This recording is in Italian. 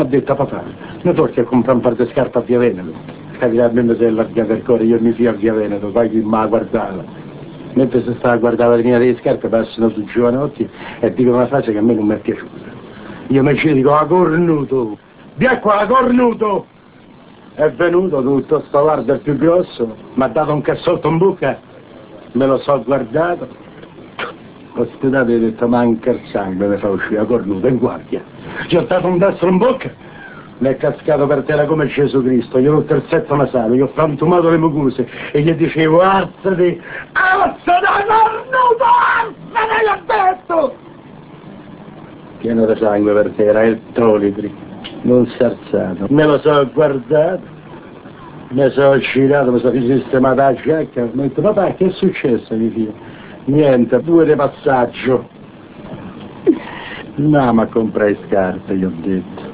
detto papà, non tocchi a comprare un paio di scarpe a Via Veneto. Capita a me se è largata il cuore, io mi fio a Via Veneto, poi chi mi guardava. Mentre si stava a guardare la vetrina delle scarpe passano su giovanotti e dicono una frase che a me non mi è piaciuta. Io mi ci dico, a cornuto, via qua, cornuto! È venuto tutto sto lardo più grosso, mi ha dato un cassotto in bocca, me lo so guardato, ho studiato e ho detto manca il sangue, mi fa uscire a cornuto in guardia. Gli ho dato un destro in bocca, mi è cascato per terra come Gesù Cristo, gli ho rotto il setto nasale, gli ho frantumato le mucose e gli dicevo alzati, alzati cornuto, alzati, gli ho detto! Pieno di sangue per terra, il tolitri, non si è alzato, me lo so guardato, mi sono girato, mi sono risistemato la giacca, mi ho detto papà che è successo mio figlio? Niente, 2 di passaggio. No, ma comprai scarpe, gli ho detto.